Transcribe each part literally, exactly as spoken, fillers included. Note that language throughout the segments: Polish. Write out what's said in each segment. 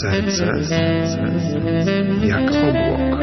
serce jak obłok.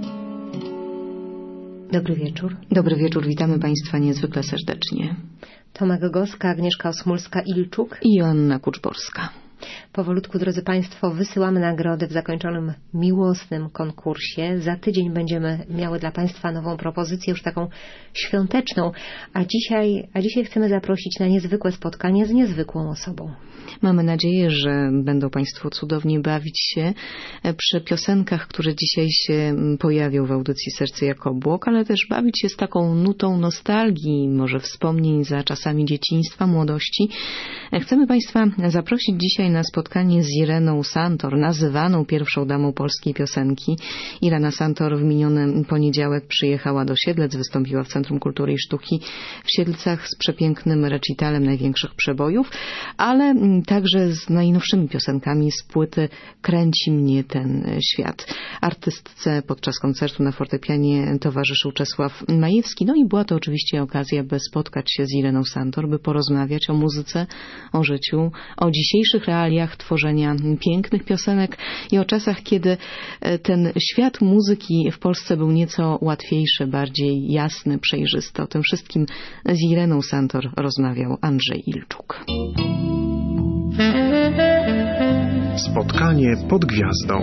Dobry wieczór. Dobry wieczór, witamy Państwa niezwykle serdecznie. Tomek Goska, Agnieszka Osmulska-Ilczuk i Joanna Kuczborska. Powolutku, drodzy Państwo, wysyłamy nagrody w zakończonym miłosnym konkursie. Za tydzień będziemy miały dla Państwa nową propozycję, już taką świąteczną, a dzisiaj, a dzisiaj chcemy zaprosić na niezwykłe spotkanie z niezwykłą osobą. Mamy nadzieję, że będą Państwo cudownie bawić się przy piosenkach, które dzisiaj się pojawią w audycji Serce jak obłok, ale też bawić się z taką nutą nostalgii, może wspomnień za czasami dzieciństwa, młodości. Chcemy Państwa zaprosić dzisiaj na spotkanie z Ireną Santor, nazywaną pierwszą damą polskiej piosenki. Irena Santor w miniony poniedziałek przyjechała do Siedlec, wystąpiła w Centrum Kultury i Sztuki w Siedlcach z przepięknym recitalem największych przebojów, ale także z najnowszymi piosenkami z płyty Kręci mnie ten świat. Artystce podczas koncertu na fortepianie towarzyszył Czesław Majewski. No i była to oczywiście okazja, by spotkać się z Ireną Santor, by porozmawiać o muzyce, o życiu, o dzisiejszych realiach tworzenia pięknych piosenek i o czasach, kiedy ten świat muzyki w Polsce był nieco łatwiejszy, bardziej jasny, przejrzysty. O tym wszystkim z Ireną Santor rozmawiał Andrzej Ilczuk. Spotkanie pod gwiazdą.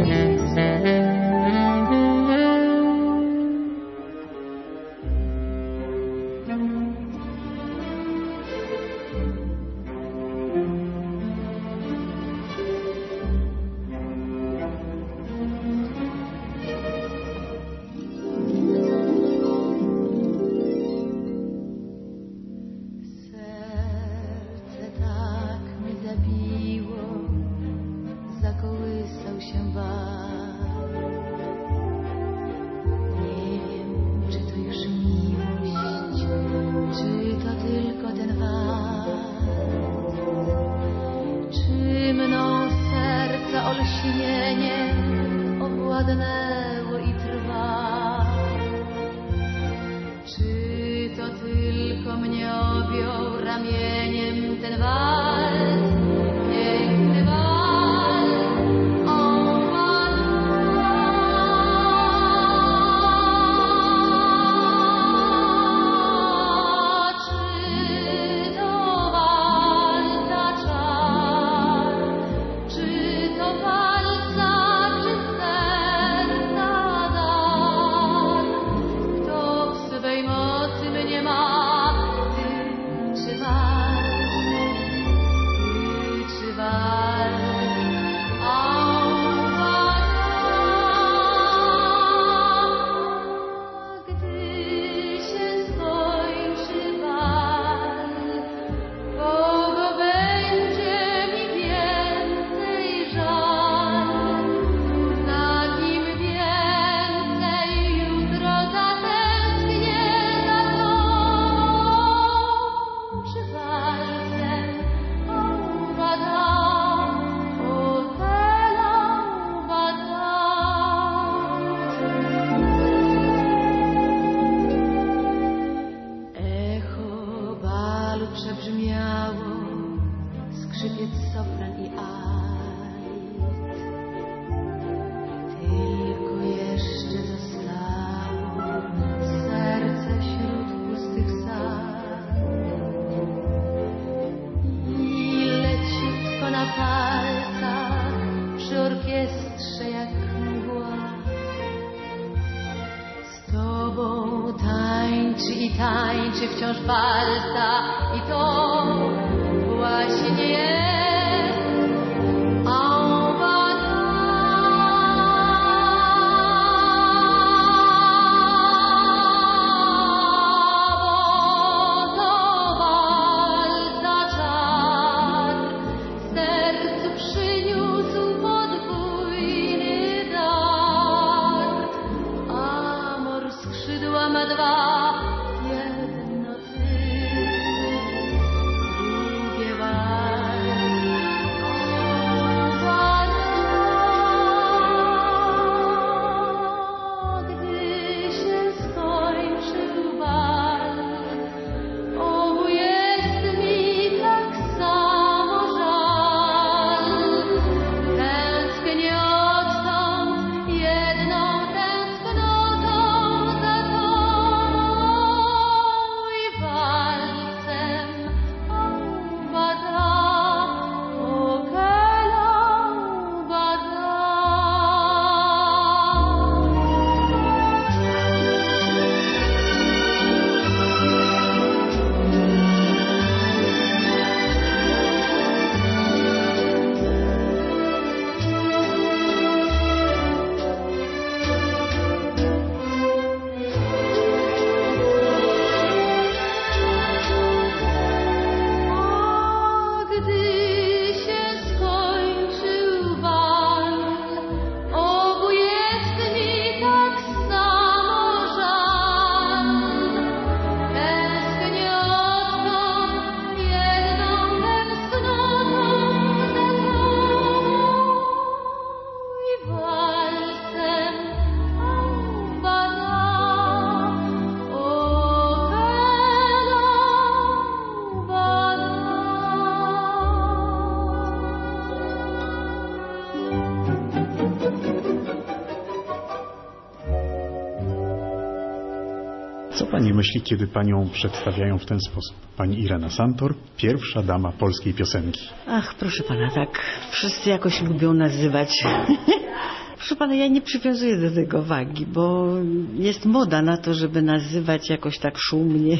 Tańczy wciąż walca i to właśnie jest jedno ty, drugie walc. pani myśli, kiedy panią przedstawiają w ten sposób? Pani Irena Santor, pierwsza dama polskiej piosenki. Ach, proszę pana, tak wszyscy jakoś lubią nazywać. Proszę pana, ja nie przywiązuję do tego wagi, bo jest moda na to, żeby nazywać jakoś tak szumnie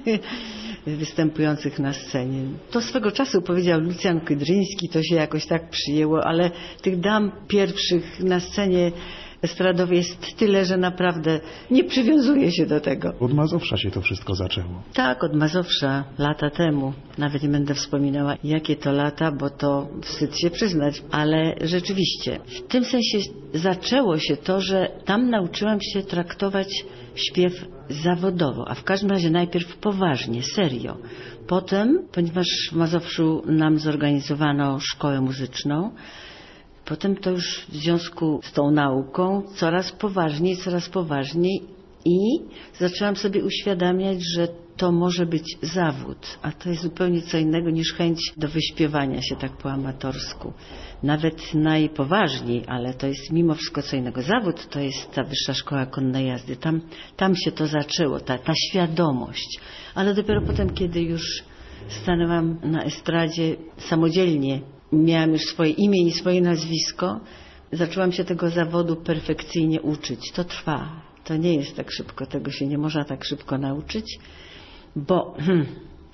występujących na scenie. To swego czasu powiedział Lucjan Kydryński, to się jakoś tak przyjęło, ale tych dam pierwszych na scenie estradowej jest tyle, że naprawdę nie przywiązuję się do tego. Od Mazowsza się to wszystko zaczęło. Tak, od Mazowsza, lata temu. Nawet nie będę wspominała, jakie to lata, bo to wstyd się przyznać. Ale rzeczywiście, w tym sensie zaczęło się to, że tam nauczyłam się traktować śpiew zawodowo, a w każdym razie najpierw poważnie, serio. Potem, ponieważ w Mazowszu nam zorganizowano szkołę muzyczną, potem to już w związku z tą nauką coraz poważniej, coraz poważniej i zaczęłam sobie uświadamiać, że to może być zawód, a to jest zupełnie co innego niż chęć do wyśpiewania się tak po amatorsku. Nawet najpoważniej, ale to jest mimo wszystko co innego. Zawód to jest ta Wyższa Szkoła Konnej Jazdy. Tam, tam się to zaczęło, ta, ta świadomość. Ale dopiero potem, kiedy już stanęłam na estradzie samodzielnie, miałam już swoje imię i swoje nazwisko, zaczęłam się tego zawodu perfekcyjnie uczyć. To trwa. To nie jest tak szybko. Tego się nie można tak szybko nauczyć, bo, hmm,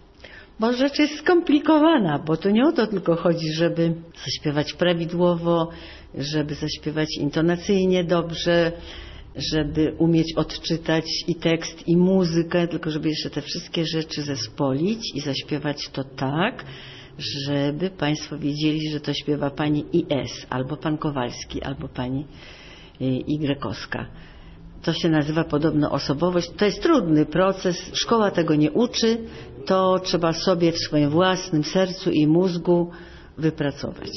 bo rzecz jest skomplikowana, bo to nie o to tylko chodzi, żeby zaśpiewać prawidłowo, żeby zaśpiewać intonacyjnie dobrze, żeby umieć odczytać i tekst, i muzykę, tylko żeby jeszcze te wszystkie rzeczy zespolić i zaśpiewać to tak, żeby państwo wiedzieli, że to śpiewa pani I S, albo pan Kowalski, albo pani Y-kowska. To się nazywa podobno osobowość. To jest trudny proces. Szkoła tego nie uczy. To trzeba sobie w swoim własnym sercu i mózgu wypracować.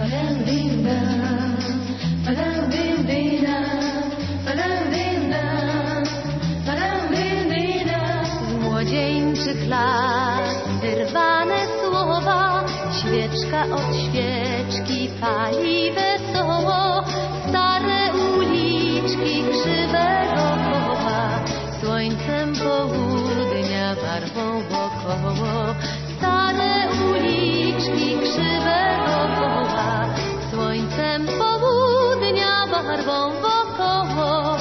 Z młodzieńczych lat wyrwane słowa, świeczka od świeczki pali wesoło, stare uliczki krzywego koła, słońcem południa barwą wokoło, stare uliczki krzywego koła, słońcem południa barwą wokoło.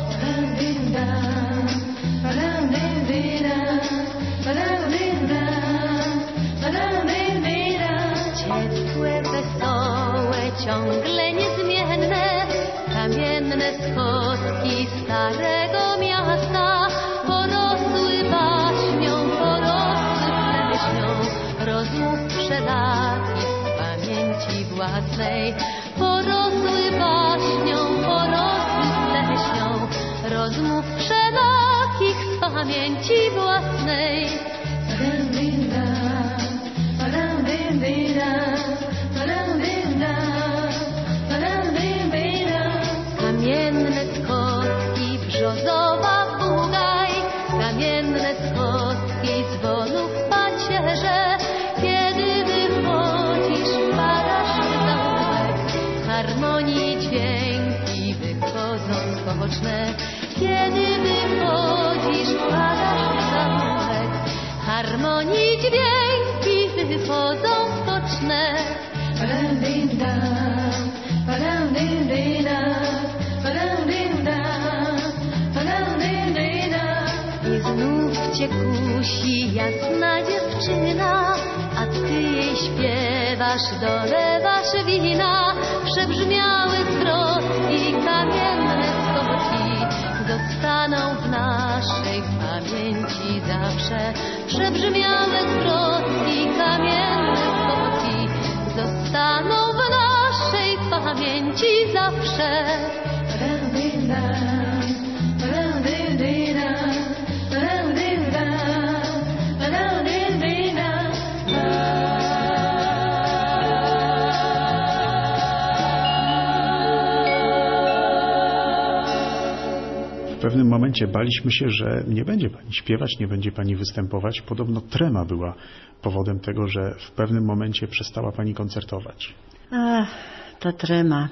Ciepłe, wesołe, ciągle niezmienne, kamienne schodki starego miasta porosły baśnią, porosły pleśnią rozmów wszelakich z pamięci własnej, porosły baśnią, porosły pleśnią rozmów wszelakich z pamięci własnej. Kamienne schodki, brzozowa bugaj, kamienne schodki z wolów pacierze, kiedy wychodzisz, padasz w dołek, w harmonii dźwięki wychodzą skoczne, kiedy wychodzisz, padasz w dołek, w harmonii dźwięki wychodzą skoczne. I znów cię kusi jasna dziewczyna, a ty jej śpiewasz, dolewasz wina. Przebrzmiały zwrotki, kamienne skoki zostaną w naszej pamięci zawsze. Przebrzmiały zwrotki, kamienne skoki zostaną w naszej pamięci zawsze. W pewnym momencie baliśmy się, że nie będzie pani śpiewać, nie będzie pani występować. Podobno trema była powodem tego, że w pewnym momencie przestała pani koncertować. Ach, ta trema.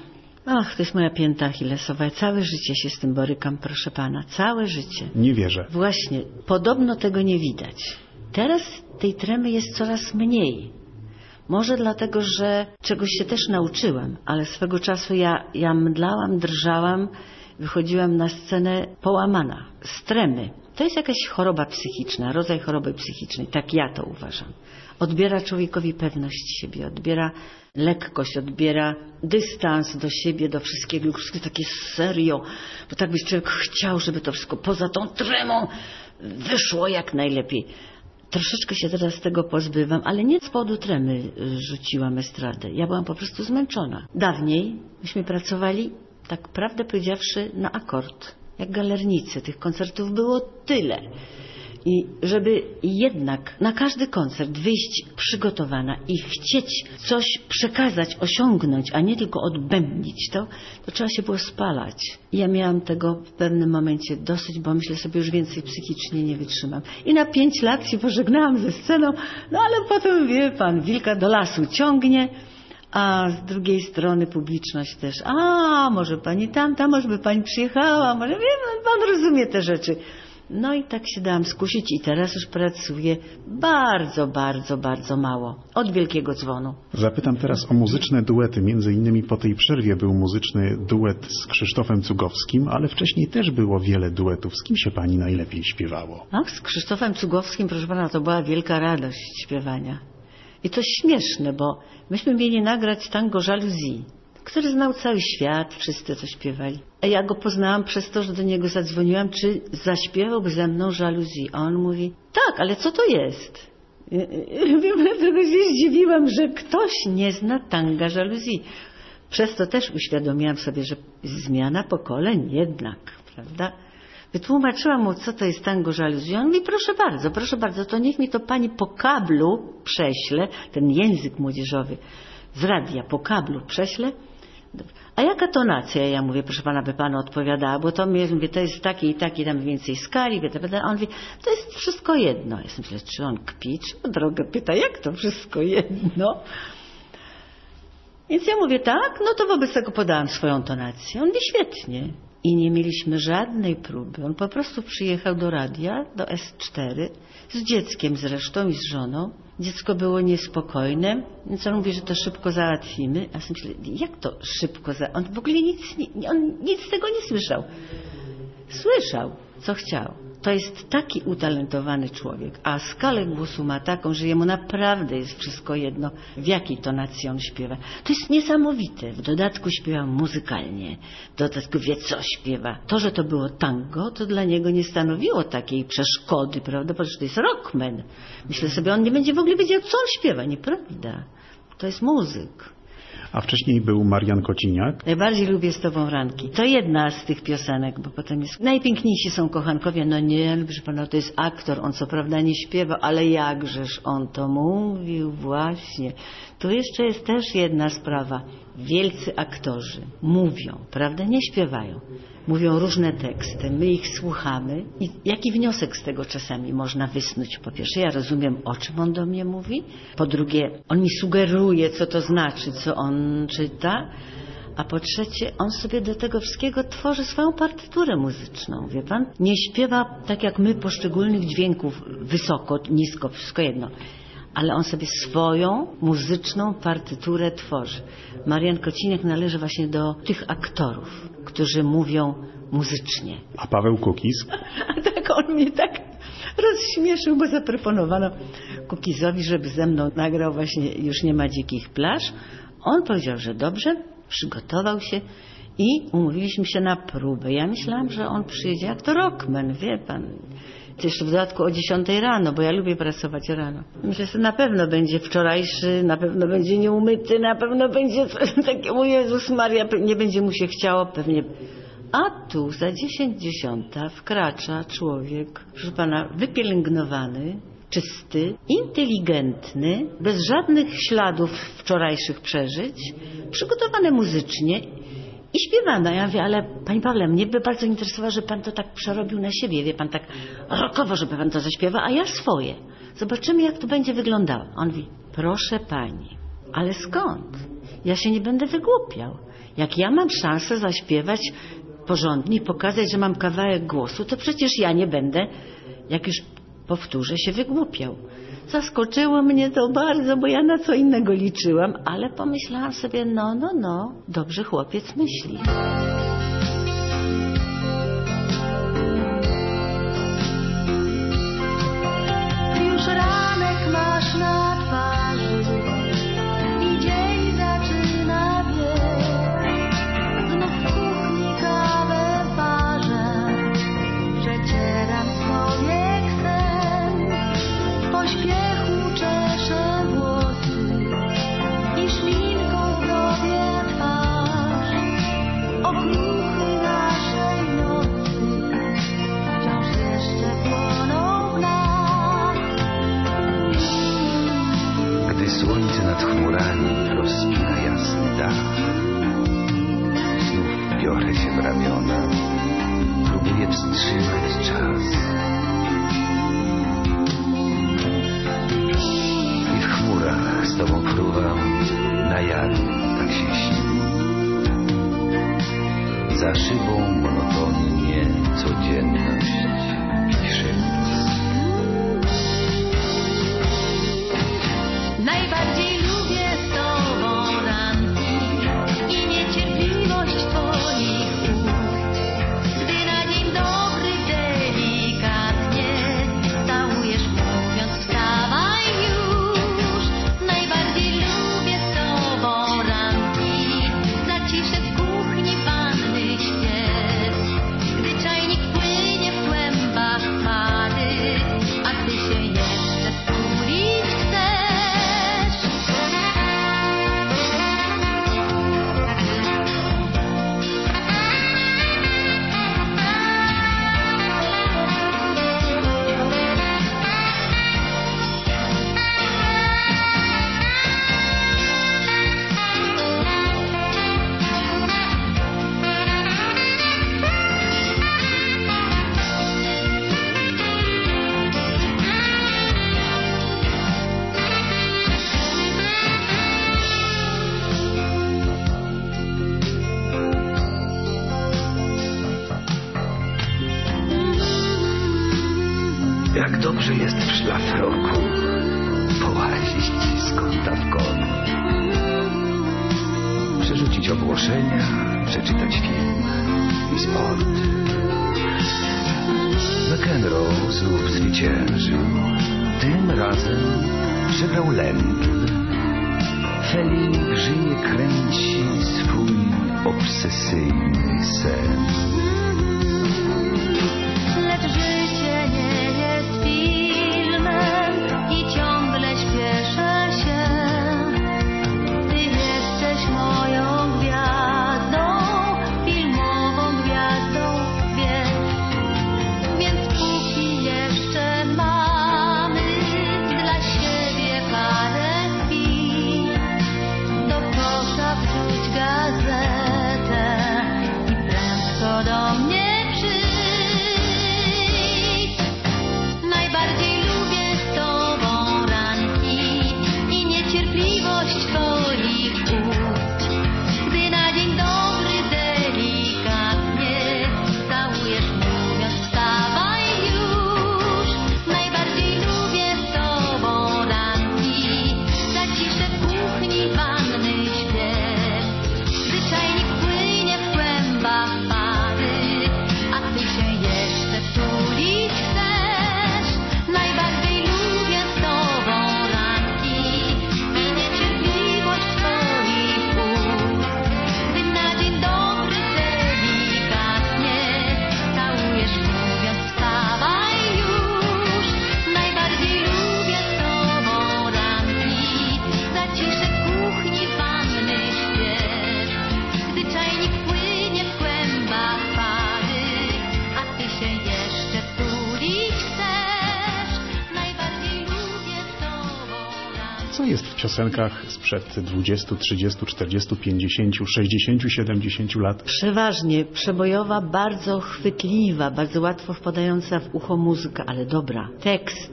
Ach, to jest moja pięta achillesowa. Ja całe życie się z tym borykam, proszę pana. Całe życie. Nie wierzę. Właśnie, podobno tego nie widać. Teraz tej tremy jest coraz mniej. Może dlatego, że czegoś się też nauczyłam, ale swego czasu ja, ja mdlałam, drżałam, wychodziłam na scenę połamana, z tremy. To jest jakaś choroba psychiczna, rodzaj choroby psychicznej, tak ja to uważam. Odbiera człowiekowi pewność siebie, odbiera lekkość, odbiera dystans do siebie, do wszystkiego, już wszystko takie serio, bo tak byś człowiek chciał, żeby to wszystko poza tą tremą wyszło jak najlepiej. Troszeczkę się teraz z tego pozbywam, ale nie z powodu tremy rzuciłam estradę. Ja byłam po prostu zmęczona. Dawniej myśmy pracowali, tak prawdę powiedziawszy, na akord, jak galernicy. Tych koncertów było tyle. I żeby jednak na każdy koncert wyjść przygotowana i chcieć coś przekazać, osiągnąć, a nie tylko odbębnić to, to trzeba się było spalać. I ja miałam tego w pewnym momencie dosyć, bo myślę sobie, już więcej psychicznie nie wytrzymam. I na pięć lat się pożegnałam ze sceną, no ale potem, wie pan, wilka do lasu ciągnie, a z drugiej strony publiczność też, a może pani tamta, może by pani przyjechała, może wie pan, pan rozumie te rzeczy. No i tak się dałam skusić i teraz już pracuję bardzo, bardzo, bardzo mało. Od wielkiego dzwonu. Zapytam teraz o muzyczne duety. Między innymi po tej przerwie był muzyczny duet z Krzysztofem Cugowskim, ale wcześniej też było wiele duetów. Z kim się pani najlepiej śpiewało? No, z Krzysztofem Cugowskim, proszę pana, to była wielka radość śpiewania. I to śmieszne, bo myśmy mieli nagrać tango Jalousie, który znał cały świat, wszyscy to śpiewali. A ja go poznałam przez to, że do niego zadzwoniłam, czy zaśpiewałby ze mną Jalousie. A on mówi, tak, ale co to jest? Dlatego się zdziwiłam, że ktoś nie zna tanga Jalousie. Przez to też uświadomiłam sobie, że zmiana pokoleń jednak, prawda? Wytłumaczyłam mu, co to jest tango Jalousie. On mówi, proszę bardzo, proszę bardzo, to niech mi to pani po kablu prześle, ten język młodzieżowy z radia po kablu prześle. A jaka tonacja? Ja mówię, proszę pana, by pana odpowiadała, bo to mnie, mówię, to jest takie i takie, tam więcej skali, a on mówi, to jest wszystko jedno. Ja myślę, czy on kpi, czy o drogę pyta, jak to wszystko jedno? Więc ja mówię, tak, no to wobec tego podałam swoją tonację. On mówi, świetnie. I nie mieliśmy żadnej próby. On po prostu przyjechał do radia, do S cztery, z dzieckiem zresztą i z żoną. Dziecko było niespokojne, więc on mówi, że to szybko załatwimy. A ja myślę, jak to szybko załatwimy? On w ogóle nic, on nic z tego nie słyszał. Słyszał, co chciał. To jest taki utalentowany człowiek, a skalę głosu ma taką, że jemu naprawdę jest wszystko jedno, w jakiej tonacji on śpiewa. To jest niesamowite. W dodatku śpiewa muzykalnie, w dodatku wie, co śpiewa. To, że to było tango, to dla niego nie stanowiło takiej przeszkody, prawda, bo to jest rockman. Myślę sobie, on nie będzie w ogóle wiedział, co on śpiewa. Nieprawda. To jest muzyk. A wcześniej był Marian Kociniak. Najbardziej lubię z tobą ranki. To jedna z tych piosenek, bo potem jest... Najpiękniejsi są kochankowie. No nie, proszę pana, to jest aktor. On co prawda nie śpiewa, ale jakżeż on to mówił właśnie. Tu jeszcze jest też jedna sprawa. Wielcy aktorzy mówią, prawda, nie śpiewają. Mówią różne teksty, my ich słuchamy. I jaki wniosek z tego czasami można wysnuć? Po pierwsze, ja rozumiem, o czym on do mnie mówi. Po drugie, on mi sugeruje, co to znaczy, co on czyta. A po trzecie, on sobie do tego wszystkiego tworzy swoją partyturę muzyczną, wie pan? Nie śpiewa tak jak my poszczególnych dźwięków wysoko, nisko, wszystko jedno. Ale on sobie swoją muzyczną partyturę tworzy. Marian Kociniak należy właśnie do tych aktorów, którzy mówią muzycznie. A Paweł Kukiz? A tak on mnie tak rozśmieszył, bo zaproponowano Kukizowi, żeby ze mną nagrał właśnie Już nie ma dzikich plaż. On powiedział, że dobrze, przygotował się i umówiliśmy się na próbę. Ja myślałam, że on przyjedzie jak to rockman, wie pan. Jeszcze w dodatku o dziesiątej rano, bo ja lubię pracować rano. Myślę, że na pewno będzie wczorajszy, na pewno będzie nieumyty, na pewno będzie takie, o Jezus Maria, nie będzie mu się chciało, pewnie. A tu za dziesięć dziesiąta wkracza człowiek, proszę pana, wypielęgnowany, czysty, inteligentny, bez żadnych śladów wczorajszych przeżyć, przygotowany muzycznie i śpiewano. Ja mówię, ale Panie Pawle, mnie by bardzo interesowało, że Pan to tak przerobił na siebie, wie Pan, tak rockowo, żeby Pan to zaśpiewa, a ja swoje. Zobaczymy, jak to będzie wyglądało. On mówi, proszę Pani, ale skąd? ja się nie będę wygłupiał. Jak ja mam szansę zaśpiewać porządnie i pokazać, że mam kawałek głosu, to przecież ja nie będę, jak już powtórzę, się wygłupiał. Zaskoczyło mnie to bardzo, bo ja na co innego liczyłam, ale pomyślałam sobie, no, no, no, dobrze chłopiec myśli. Już ranek masz na twarzy i dzień zaczyna biec. Znów w kuchni kawę parzę, przecieram sobie sen. W pośpiechu czeszę włosy i szminką zdobię twarz. Okruchy naszej nocy wciąż jeszcze płoną w nas. Gdy słońce nad chmurami rozpina jasny dach, znów biorę się w ramiona, próbuję wstrzymać czas. I w chmurach z tobą fruwam, na jawie tak się śni. Za szybą monotonnie codzienność pisze nic. Najbardziej lubię z tobą ranki i niecierpliwość twoich ust. Gdy na dzień dobry delikatnie całujesz, mówiąc wstawaj już. Najbardziej lubię z tobą ranki, za ciszę w kuchni panny śpiew. Gdy czajnik płynie w kłębach pady, a ty się jeszcze stulić chcesz. Jak dobrze jest w szlafroku połazić z kąta w kąt, przerzucić ogłoszenia, przeczytać film i sport. McEnroe znów zwyciężył, tym razem przegrał Lend. Felin w Rzymie kręci swój obsesyjny sen. Lecz życie nie jest filmem i ciągle śpieszę się. Ty jesteś moją gwiazdą, filmową gwiazdą, wiesz. Więc póki jeszcze mamy dla siebie parę chwil, do kosza wrzuć gazetę i prędko do mnie przyjdź. Najbardziej lubię z tobą ranki i niecierpliwość twoich ust. Gdy na dzień dobry delikatnie całujesz, mówiąc wstawaj już. Najbardziej lubię z tobą ranki, za ciszę w kuchni wanny śpiew. Gdy czajnik płynie w kłębach pary, a ty się jeszcze tulić chcesz. Najbardziej lubię z tobą ranki i niecierpliwość twoich ust. Gdy na dzień dobry delikatnie całujesz, mówiąc wstawaj już. Najbardziej lubię z tobą ranki, za ciszę w kuchni wanny śpiew. Gdy czajnik płynie w kłębach pary, a ty się jeszcze tulić chcesz. Najbardziej lubię z tobą ranki. Co jest w piosenkach sprzed dwudziestu, trzydziestu, czterdziestu, pięćdziesięciu, sześćdziesięciu, siedemdziesięciu lat? Przeważnie przebojowa, bardzo chwytliwa, bardzo łatwo wpadająca w ucho muzyka, ale dobra. Tekst,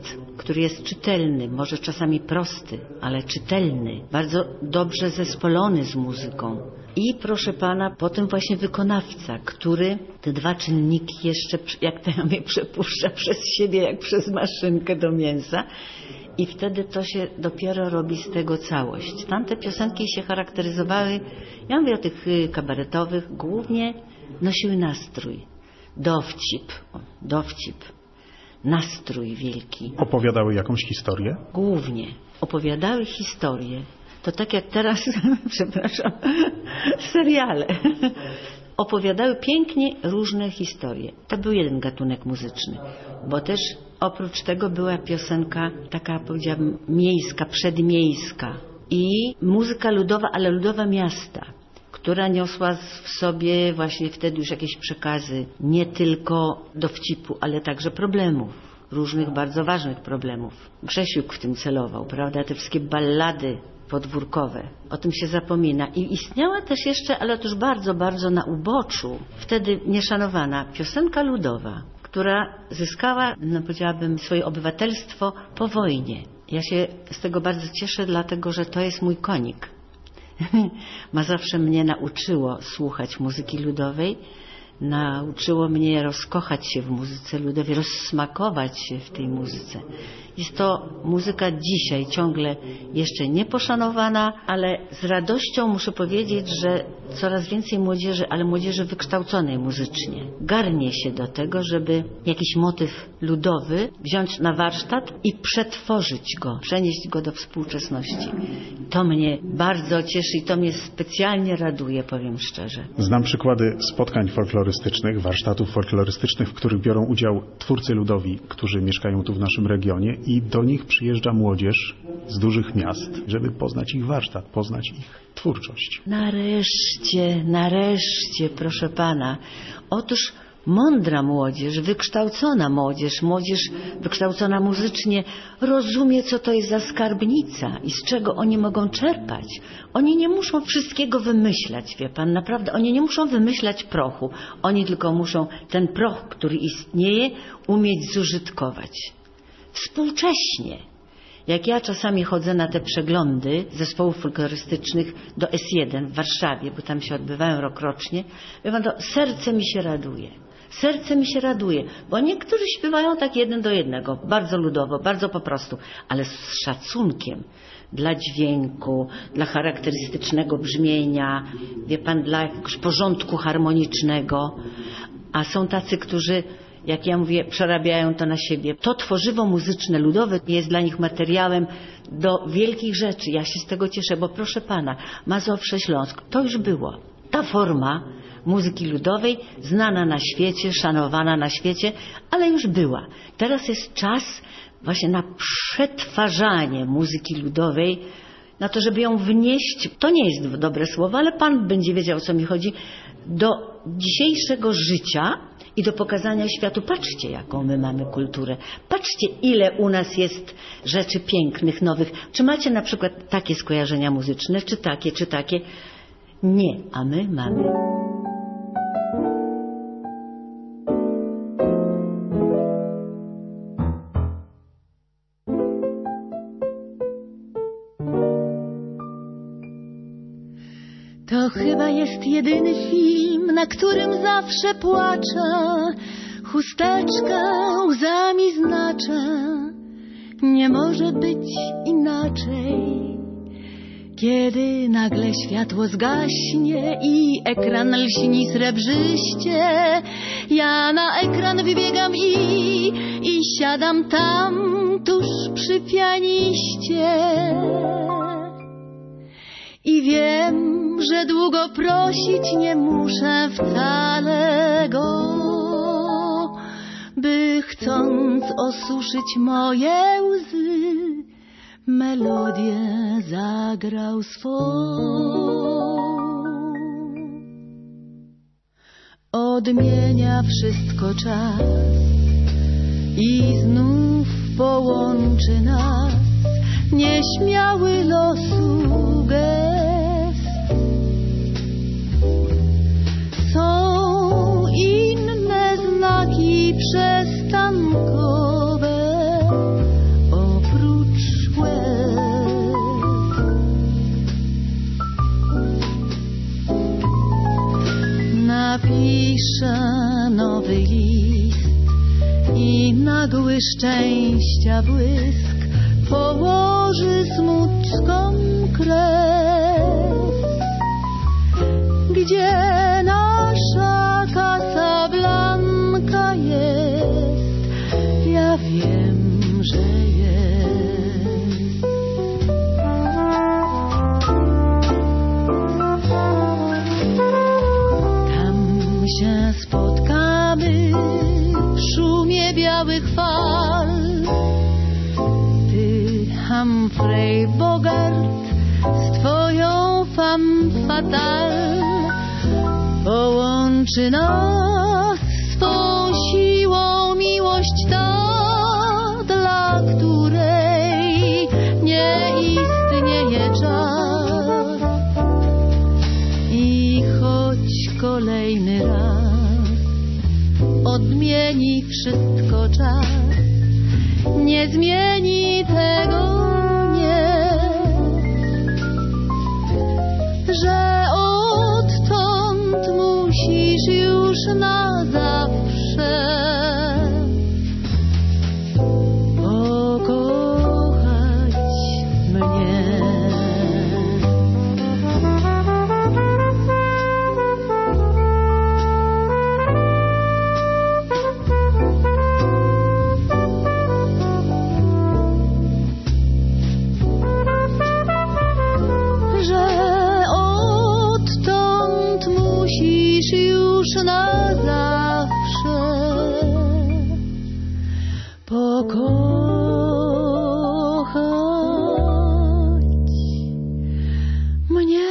który jest czytelny, może czasami prosty, ale czytelny, bardzo dobrze zespolony z muzyką. I proszę pana, potem właśnie wykonawca, który te dwa czynniki jeszcze, jak to ja mówię, przepuszcza przez siebie, jak przez maszynkę do mięsa. I wtedy to się dopiero robi z tego całość. Tamte piosenki się charakteryzowały, ja mówię o tych kabaretowych, głównie nosiły nastrój, dowcip, o, dowcip, nastrój wielki. Opowiadały jakąś historię? Głównie opowiadały historię. To tak jak teraz, przepraszam, seriale. Opowiadały pięknie różne historie. To był jeden gatunek muzyczny, bo też oprócz tego była piosenka taka, powiedziałabym, miejska, przedmiejska i muzyka ludowa, ale ludowa miasta, która niosła w sobie właśnie wtedy już jakieś przekazy nie tylko dowcipu, ale także problemów, różnych bardzo ważnych problemów. Grzesiuk w tym celował, prawda, te wszystkie ballady podwórkowe. O tym się zapomina. I istniała też jeszcze, ale to już bardzo, bardzo na uboczu, wtedy nieszanowana piosenka ludowa, która zyskała, no powiedziałabym, swoje obywatelstwo po wojnie. Ja się z tego bardzo cieszę, dlatego że to jest mój konik. Ma zawsze mnie nauczyło słuchać muzyki ludowej, nauczyło mnie rozkochać się w muzyce ludowej, rozsmakować się w tej muzyce. Jest to muzyka dzisiaj ciągle jeszcze nieposzanowana, ale z radością muszę powiedzieć, że coraz więcej młodzieży, ale młodzieży wykształconej muzycznie, garnie się do tego, żeby jakiś motyw ludowy wziąć na warsztat i przetworzyć go, przenieść go do współczesności. To mnie bardzo cieszy i to mnie specjalnie raduje, powiem szczerze. Znam przykłady spotkań folklorystycznych, warsztatów folklorystycznych, w których biorą udział twórcy ludowi, którzy mieszkają tu w naszym regionie i do nich przyjeżdża młodzież z dużych miast, żeby poznać ich warsztat, poznać ich twórczość. Nareszcie, nareszcie, proszę pana. Otóż mądra młodzież, wykształcona młodzież, młodzież wykształcona muzycznie rozumie, co to jest za skarbnica i z czego oni mogą czerpać. Oni nie muszą wszystkiego wymyślać, wie pan, naprawdę. Oni nie muszą wymyślać prochu. Oni tylko muszą ten proch, który istnieje, umieć zużytkować. Współcześnie. Jak ja czasami chodzę na te przeglądy zespołów folklorystycznych do S jeden w Warszawie, bo tam się odbywają rokrocznie, wie pan, to serce mi się raduje. Serce mi się raduje, bo niektórzy śpiewają tak jeden do jednego, bardzo ludowo, bardzo po prostu, ale z szacunkiem dla dźwięku, dla charakterystycznego brzmienia, wie pan, dla jakiegoś porządku harmonicznego, a są tacy, którzy, jak ja mówię, przerabiają to na siebie. To tworzywo muzyczne, ludowe jest dla nich materiałem do wielkich rzeczy. Ja się z tego cieszę, bo proszę pana, Mazowsze, Śląsk, to już było. Ta forma muzyki ludowej, znana na świecie, szanowana na świecie, ale już była. Teraz jest czas właśnie na przetwarzanie muzyki ludowej, na to, żeby ją wnieść, to nie jest dobre słowo, ale pan będzie wiedział, o co mi chodzi, do dzisiejszego życia i do pokazania światu. Patrzcie, jaką my mamy kulturę. Patrzcie, ile u nas jest rzeczy pięknych, nowych. Czy macie na przykład takie skojarzenia muzyczne, czy takie, czy takie? Nie, a my mamy. To chyba jest jedyny film, na którym zawsze płaczę. Chusteczkę łzami znaczę. Nie może być inaczej. Kiedy nagle światło zgaśnie i ekran lśni srebrzyście, ja na ekran wybiegam i, i siadam tam tuż przy pianiście. I wiem, że długo prosić nie muszę wcale go, by chcąc osuszyć moje łzy, melodię zagrał swą. Odmienia wszystko czas i znów połączy nas nieśmiały losu gest. Są inne znaki przestankowe, napiszę nowy list i nagły szczęścia błysk położy smuczkom kres. Gdzie nasza Casablanca jest, ja wiem, że jest. Tam się spotkamy w szumie białych fal. Ty, Humphrey Bogart, z twoją femme fatale. Połączy nas swą siłą miłość ta, dla której nie istnieje czas. I choć kolejny raz odmieni wszystko czas, nie zmieni tego, nie, że odtąd musisz już na zawsze pokochać mnie. Na zawsze pokochać mnie.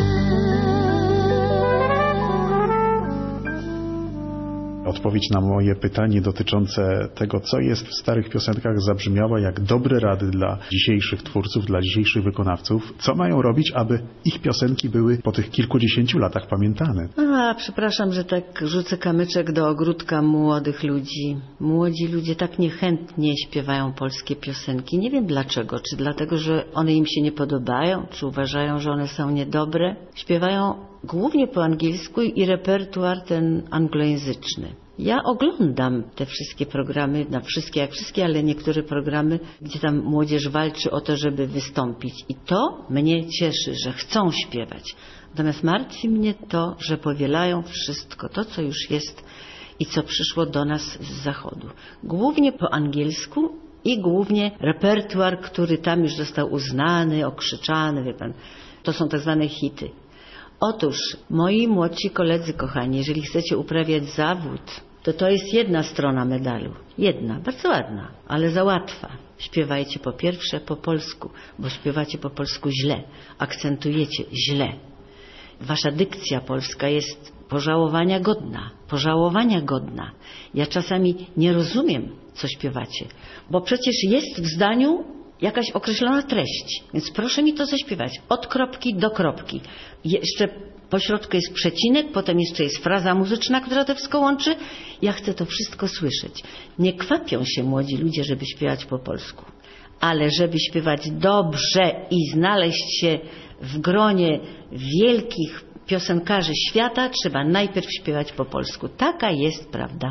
Odpowiedź na moje pytanie dotyczące tego, co jest w starych piosenkach, zabrzmiała jak dobre rady dla dzisiejszych twórców, dla dzisiejszych wykonawców. Co mają robić, aby ich piosenki były po tych kilkudziesięciu latach pamiętane? A, przepraszam, że tak rzucę kamyczek do ogródka młodych ludzi. Młodzi ludzie tak niechętnie śpiewają polskie piosenki. Nie wiem dlaczego. Czy dlatego, że one im się nie podobają? Czy uważają, że one są niedobre? Śpiewają głównie po angielsku i repertuar ten anglojęzyczny. Ja oglądam te wszystkie programy, na wszystkie jak wszystkie, ale niektóre programy, gdzie tam młodzież walczy o to, żeby wystąpić. I to mnie cieszy, że chcą śpiewać. Natomiast martwi mnie to, że powielają wszystko to, co już jest i co przyszło do nas z zachodu. Głównie po angielsku i głównie repertuar, który tam już został uznany, okrzyczany, wie pan. To są tak zwane hity. Otóż, moi młodsi koledzy kochani, jeżeli chcecie uprawiać zawód, to to jest jedna strona medalu. Jedna, bardzo ładna, ale za łatwa. Śpiewajcie po pierwsze po polsku, bo śpiewacie po polsku źle, akcentujecie źle. Wasza dykcja polska jest pożałowania godna, pożałowania godna. Ja czasami nie rozumiem, co śpiewacie, bo przecież jest w zdaniu jakaś określona treść, więc proszę mi to zaśpiewać od kropki do kropki. Jeszcze po środku jest przecinek, potem jeszcze jest fraza muzyczna, która to wszystko łączy. Ja chcę to wszystko słyszeć. Nie kwapią się młodzi ludzie, żeby śpiewać po polsku, ale żeby śpiewać dobrze i znaleźć się w gronie wielkich piosenkarzy świata, trzeba najpierw śpiewać po polsku. Taka jest prawda.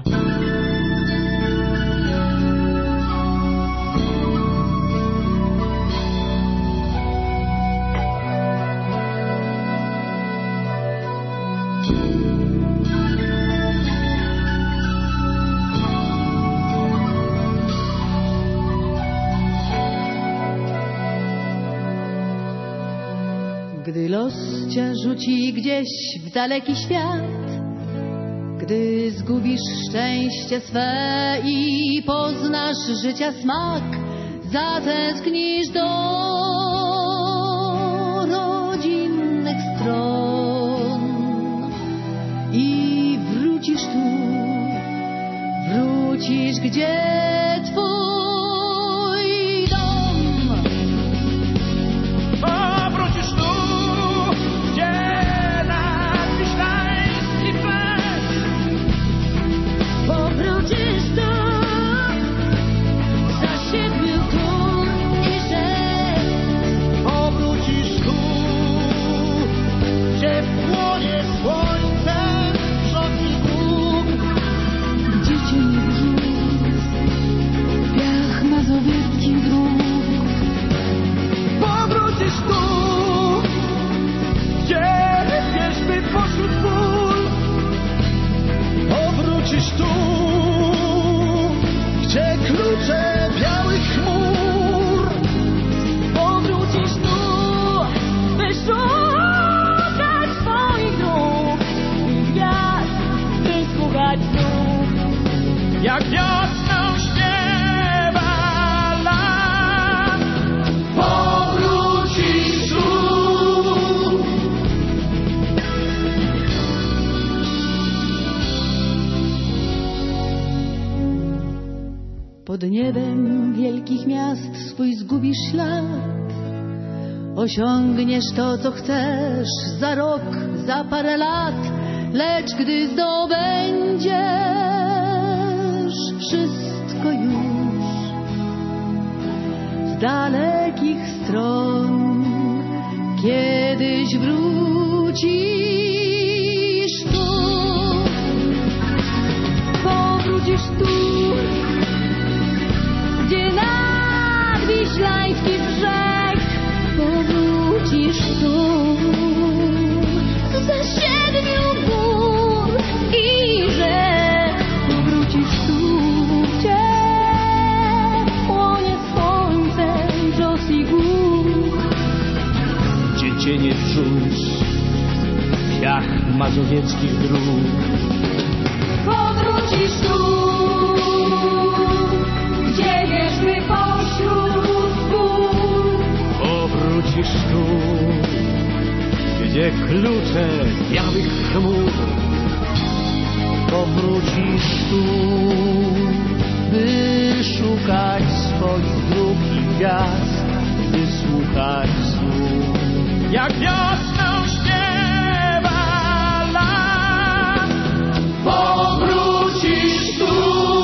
Gdy los cię rzuci gdzieś w daleki świat, gdy zgubisz szczęście swe i poznasz życia smak, zatęsknisz do rodzinnych stron i wrócisz tu, wrócisz gdzie twój Zasiedmiu tu i że swój zgubisz ślad. Osiągniesz to, co chcesz za rok, za parę lat, lecz gdy zdobędziesz wszystko już z dalekich stron, kiedyś wrócisz tu, powrócisz tu, gdzie nadwiślański brzeg, powrócisz tu, za siedmiu gór i rzek, powrócisz tu, gdzie płonie słońcem brzos i gór, gdzie cienie wrzuć piach mazowieckich dróg. Powrócisz tu, gdzie wierzmy pośród gór. Powrócisz tu, gdzie klucze białych chmur. Powrócisz tu, by szukać swoich dróg i gwiazd, by słuchać słów, jak wiosną śpiewa las. Powrócisz tu,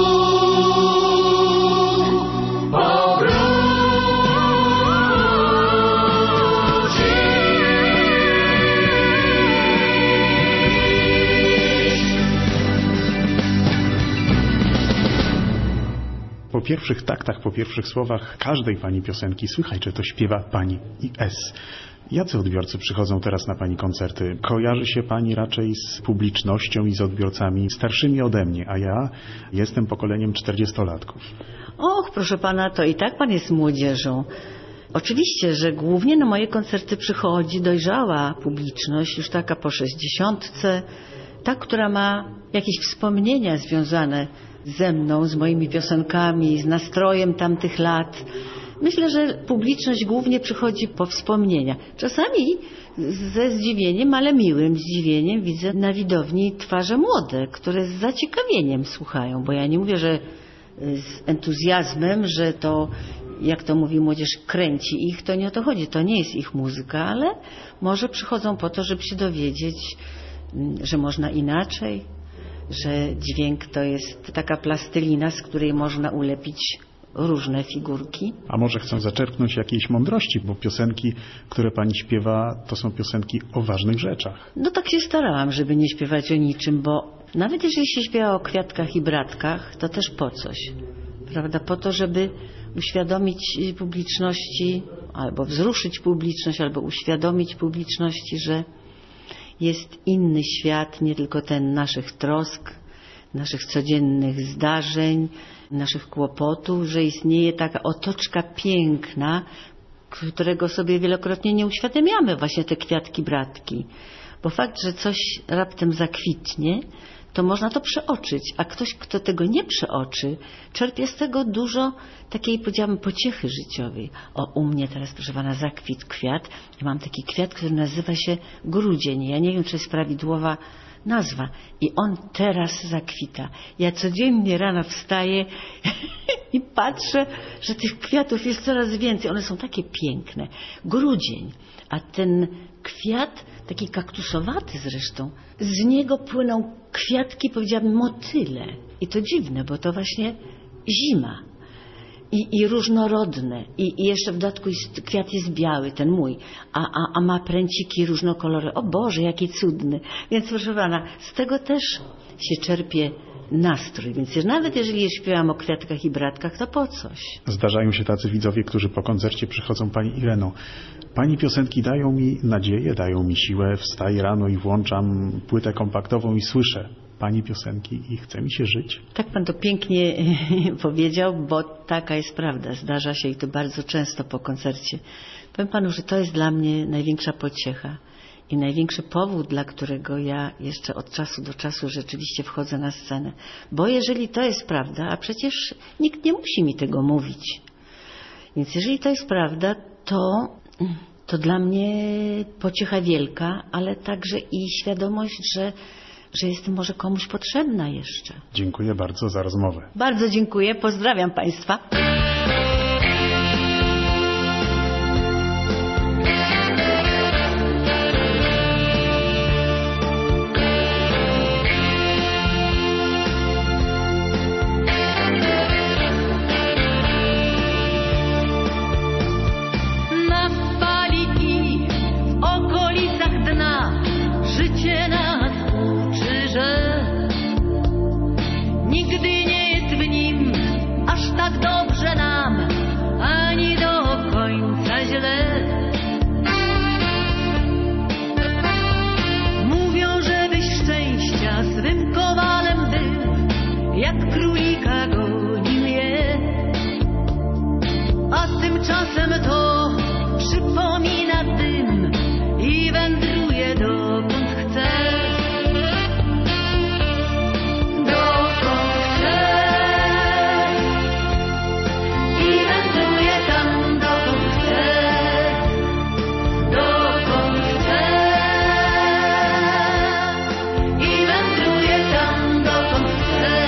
Po pierwszych taktach, po pierwszych słowach każdej pani piosenki słychać, że to śpiewa pani I S. Jacy odbiorcy przychodzą teraz na pani koncerty? Kojarzy się pani raczej z publicznością i z odbiorcami starszymi ode mnie, a ja jestem pokoleniem czterdziestolatków. Och, proszę pana, to i tak pan jest młodzieżą. Oczywiście, że głównie na moje koncerty przychodzi dojrzała publiczność, już taka po sześćdziesiątce, ta, która ma jakieś wspomnienia związane ze mną, z moimi piosenkami, z nastrojem tamtych lat. Myślę, że publiczność głównie przychodzi po wspomnienia. Czasami ze zdziwieniem, ale miłym zdziwieniem widzę na widowni twarze młode, które z zaciekawieniem słuchają, bo ja nie mówię, że z entuzjazmem, że to, jak to mówi młodzież, kręci ich, to nie o to chodzi, to nie jest ich muzyka, ale może przychodzą po to, żeby się dowiedzieć, że można inaczej, że dźwięk to jest taka plastelina, z której można ulepić różne figurki. A może chcą zaczerpnąć jakiejś mądrości, bo piosenki, które pani śpiewa, to są piosenki o ważnych rzeczach. No tak się starałam, żeby nie śpiewać o niczym, bo nawet jeżeli się śpiewa o kwiatkach i bratkach, to też po coś. Prawda? Po to, żeby uświadomić publiczności, albo wzruszyć publiczność, albo uświadomić publiczności, że jest inny świat, nie tylko ten naszych trosk, naszych codziennych zdarzeń, naszych kłopotów, że istnieje taka otoczka piękna, którego sobie wielokrotnie nie uświadamiamy, właśnie te kwiatki, bratki. Bo fakt, że coś raptem zakwitnie, to można to przeoczyć, a ktoś, kto tego nie przeoczy, czerpie z tego dużo takiej, powiedziałabym, pociechy życiowej. O, u mnie teraz, proszę pana, zakwitł kwiat. Ja mam taki kwiat, który nazywa się grudzień. Ja nie wiem, czy jest prawidłowa nazwa. I on teraz zakwita. Ja codziennie rano wstaję i patrzę, że tych kwiatów jest coraz więcej. One są takie piękne. Grudzień. A ten kwiat, taki kaktusowaty zresztą, z niego płyną kwiatki, powiedziałabym, motyle. I to dziwne, bo to właśnie zima. I, i różnorodne. I, I jeszcze w dodatku jest, kwiat jest biały, ten mój, a, a, a ma pręciki różnokolorowe. O Boże, jaki cudny. Więc proszę pana, z tego też się czerpie nastrój. Więc nawet jeżeli śpiewam o kwiatkach i bratkach, to po coś. Zdarzają się tacy widzowie, którzy po koncercie przychodzą pani Ireno. Pani piosenki dają mi nadzieję, dają mi siłę. Wstaję rano i włączam płytę kompaktową i słyszę pani piosenki i chce mi się żyć. Tak pan to pięknie powiedział, bo taka jest prawda. Zdarza się i to bardzo często po koncercie. Powiem panu, że to jest dla mnie największa pociecha i największy powód, dla którego ja jeszcze od czasu do czasu rzeczywiście wchodzę na scenę. Bo jeżeli to jest prawda, a przecież nikt nie musi mi tego mówić. Więc jeżeli to jest prawda, to, to dla mnie pociecha wielka, ale także i świadomość, że że jestem może komuś potrzebna jeszcze. Dziękuję bardzo za rozmowę. Bardzo dziękuję, pozdrawiam państwa. źle. Mówią, żebyś szczęścia swym kowalem był, jak królika gonił je. A tymczasem to przypomina dym i wędruje dokąd chce. Dokąd chce. I wędruje tam, dokąd chce. Dokąd chce. I wędruje tam, dokąd chce.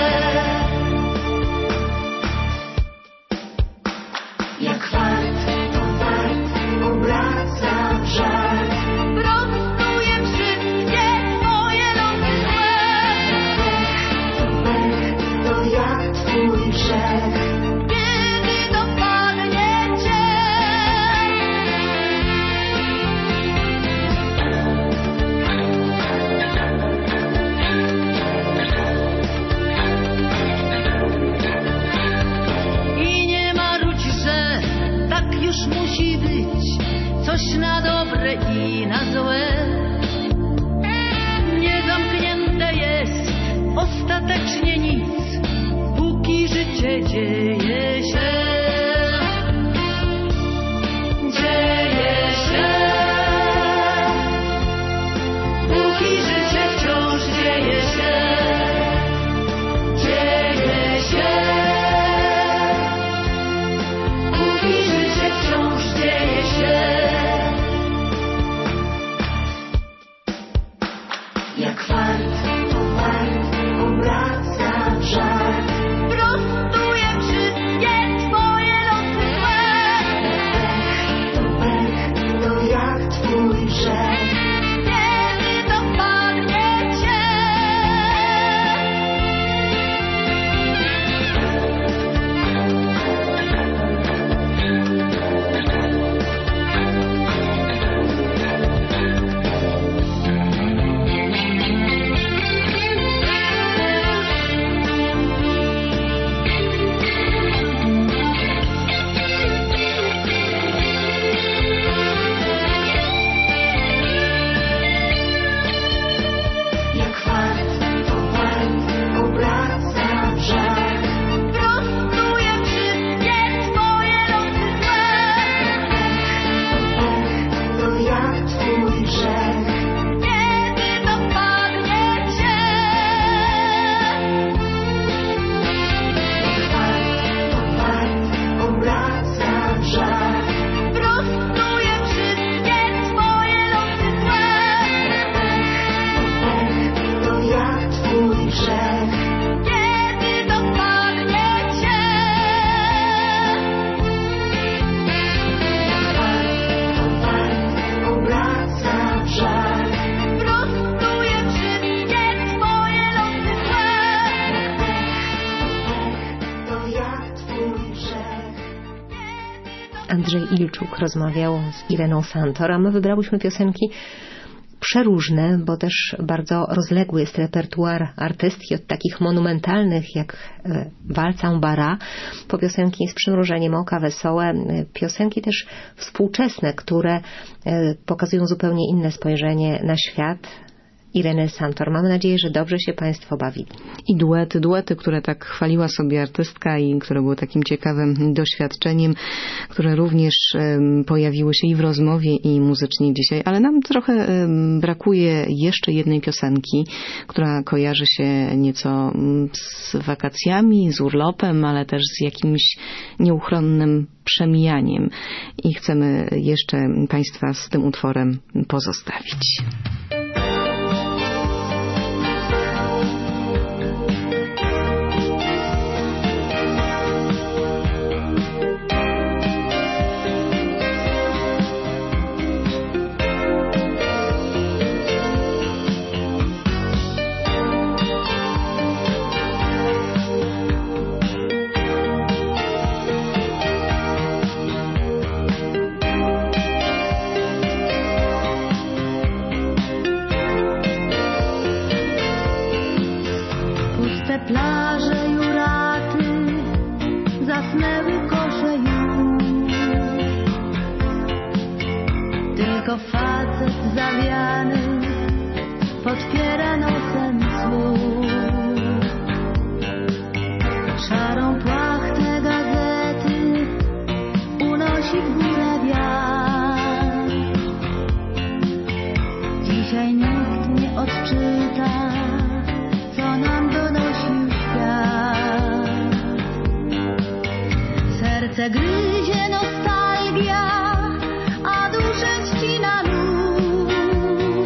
Jak fart, to fart obraca w żart. Prostuje wszystkie twoje losy złe. To pech, to jak twój grzech. Kiedy dopadnie cię. I nie marudź, że tak już musi być, coś na dobre i na złe. Niezamknięte jest ostatecznie nic, póki życie dzieje się. Dzieje się. Póki życie wciąż dzieje się. Dzieje się. Póki życie wciąż dzieje się. Jak fart, to fart obraca w żart. Prostuje wszystkie twoje losy złe. To pech, to jak twój grzech. Kiedy dopadnie cię. Jak fart, to fart obraca w żart. Prostuje wszystkie twoje losy złe. To pech, to jak twój grzech. Kiedy dopadnie cię. Jak fart, to fart obraca w żart. Prostuje wszystkie twoje losy złe. To pech, to jak twój grzech. Kiedy dopadnie cię. Jak fart, to fart obraca w żart. Prostuje wszystkie twoje losy złe. To jak twój grzech. Andrzej Ilczuk rozmawiał z Ireną Santor, a my wybrałyśmy piosenki przeróżne, bo też bardzo rozległy jest repertuar artystki, od takich monumentalnych jak e, Walc en Bara, po piosenki z przymrużeniem oka, wesołe, e, piosenki też współczesne, które e, pokazują zupełnie inne spojrzenie na świat. Ireny Santor. Mamy nadzieję, że dobrze się Państwo bawili. I duety, duety, które tak chwaliła sobie artystka i które były takim ciekawym doświadczeniem, które również um, pojawiły się i w rozmowie, i muzycznie dzisiaj, ale nam trochę um, brakuje jeszcze jednej piosenki, która kojarzy się nieco z wakacjami, z urlopem, ale też z jakimś nieuchronnym przemijaniem. I chcemy jeszcze Państwa z tym utworem pozostawić. podpiera nosem słuch. Szarą płachtę gazety unosi w górę wiatr. Dzisiaj nikt nie odczyta, co nam donosił świat. Serce gryzie nostalgia, a duszę ścina lód.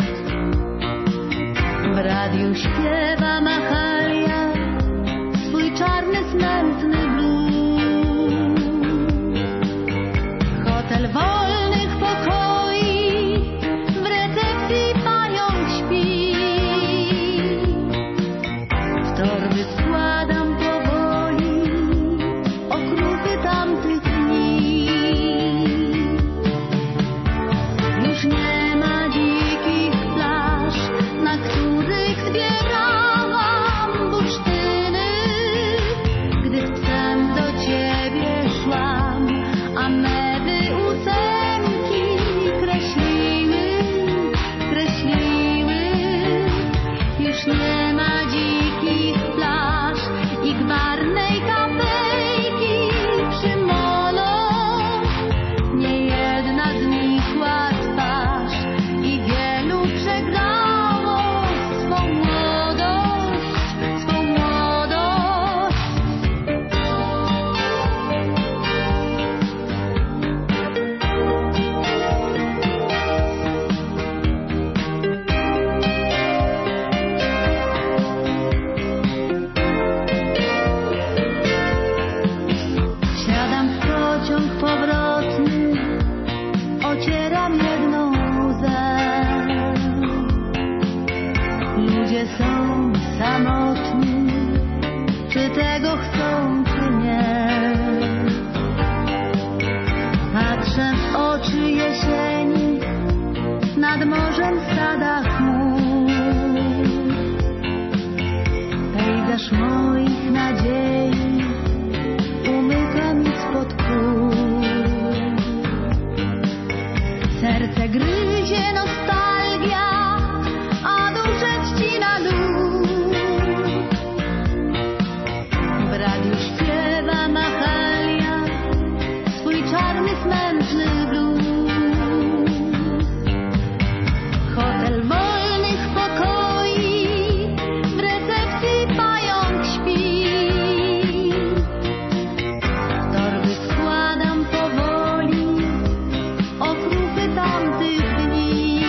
W radiu śpiewa Machalia swój czarny, smętny blues. Hotel wolnych pokoi, w recepcji pająk śpi. W torby składam powoli okrupy tamtych dni. Już nie ma dzikich plaż, na których zbierałam bursztyny. Gdy wcem do ciebie szłam, a mewy ósemki kreśliły, kreśliły. Już nie ma dzikich plaż i gwarnej kafejki przy molo. Nie jedna znikła twarz i wielu przegrało swą młodość, swą młodość. Siadam w pociąg powrotny, ocieram jedną łzę. Ludzie są samotni, czy tego chcą, czy nie. Patrzę w oczy jesieni, nad morzem stada chmur. Pejzaż moich nadziei umyka mi spod kół. Serce gryzie nostalgia, a duszę ścina lód. W radiu śpiewa Machalia swój czarny, smętny blues. Hotel wolnych pokoi, w recepcji pająk śpi. W torby składam powoli okrupy tamtych dni.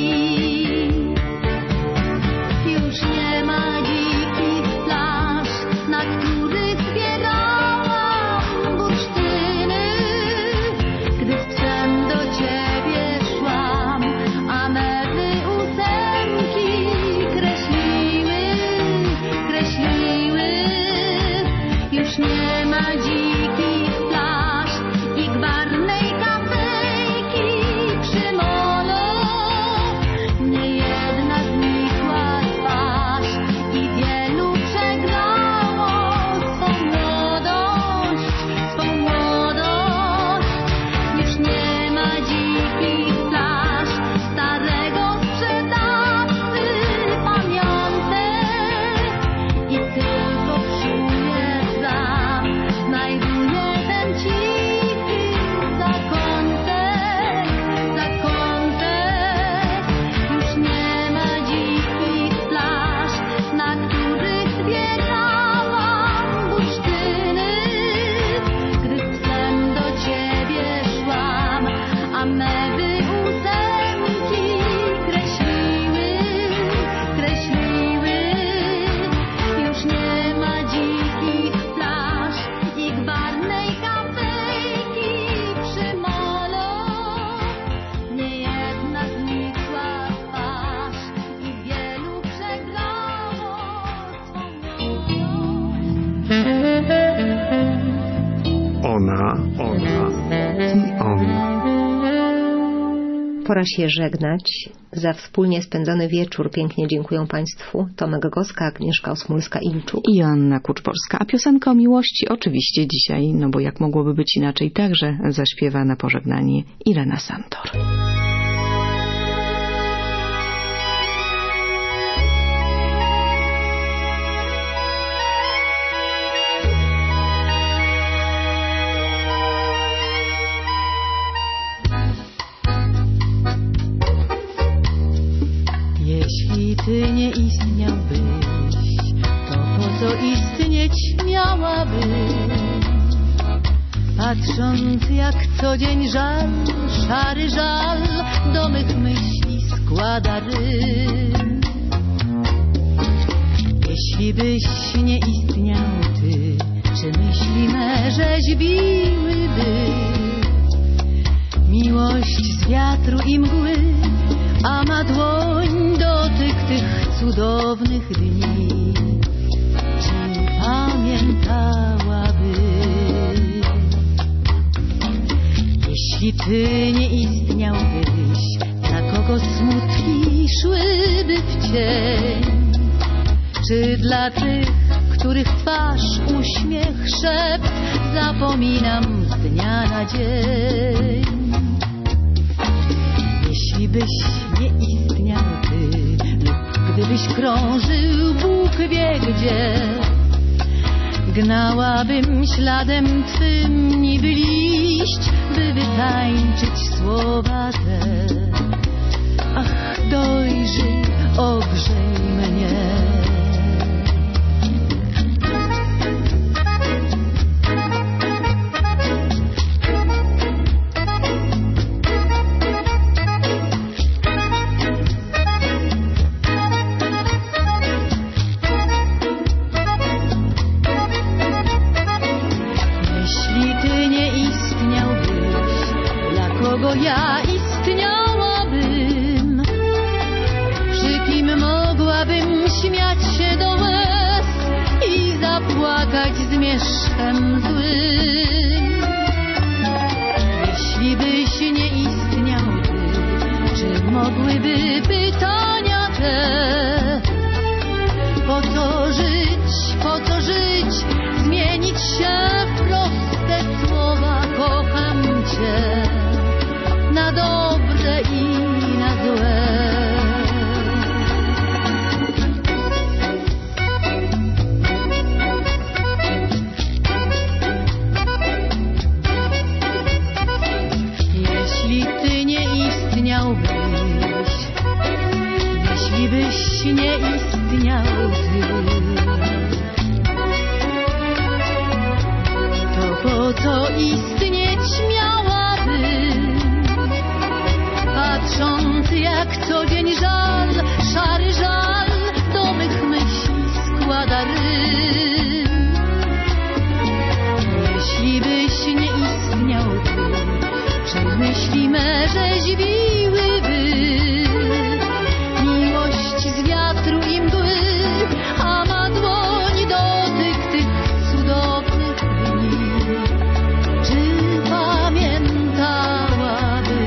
Już nie ma dzikich plaż, na których zbierałam bursztyny. Gdy wcem do ciebie szłam, a mewy ósemki kreśliły, kreśliły. Już nie ma dzikich plaż i gwarnej kafejki przy molo. Nie jedna znikła twarz i wielu przegrało swą młodość, swą młodość. Już nie ma dzikich plaż, starego sprzedawcy pamiątek. I tylko czuję sam, znajduję ten cichy zakątek, zakątek. Już nie ma dzikich plaż, na których zbierałam bursztyny. Gdy wcem do ciebie szłam, a mewy ósemki kreśliły, kreśliły. Już nie ma dzikich plaż i gwarnej kafejki przy molo. Nie jedna znikła twarz i wielu przegrało swą młodość. Ona, ona i on. Pora się żegnać. Za wspólnie spędzony wieczór pięknie dziękuję Państwu Tomek Goska, Agnieszka Osmulska-Ilczuk i Joanna Kuczborska. A piosenka o miłości oczywiście dzisiaj, no bo jak mogłoby być inaczej, także zaśpiewa na pożegnanie Irena Santor. Ty nie istniałbyś, to po co istnieć miałabyś? Patrząc jak co dzień żal, szary żal do mych myśli składa rym. Jeśli byś nie istniał ty, czy myśli me rzeźbiłyby miłość z wiatru i mgły, a ma dłoń dotyk tych cudownych dni? Czy pamiętałaby? Jeśli ty nie istniałbyś, dla kogo smutki szłyby w cień? Czy dla tych, których twarz, uśmiech, szept zapominam z dnia na dzień? Jeśli byś nie istniał ty, lub gdybyś krążył Bóg wie gdzie, gnałabym śladem twym niby liść, by wytańczyć słowa te. Ach, dojrzyj, ogrzej mnie. Ja istniałabym, przy kim mogłabym śmiać się do łez i zapłakać zmierzchem złym. Jeśli byś nie istniał ty, czy mogłyby pytania te? Po co żyć, po co żyć, zmienić się w proste słowa kocham cię, na dobre i na złe. Jeśli ty nie istniałbyś, jeśli byś nie istniał ty, to po co istnieć miałabym? Patrząc jak co dzień żal, szary żal do mych myśli składa rym. Jeśli byś nie istniał ty, czy myśli me rzeźbiłyby miłość z wiatru i mgły, a ma dłoń dotyk tych cudownych dni? Czy pamiętałaby?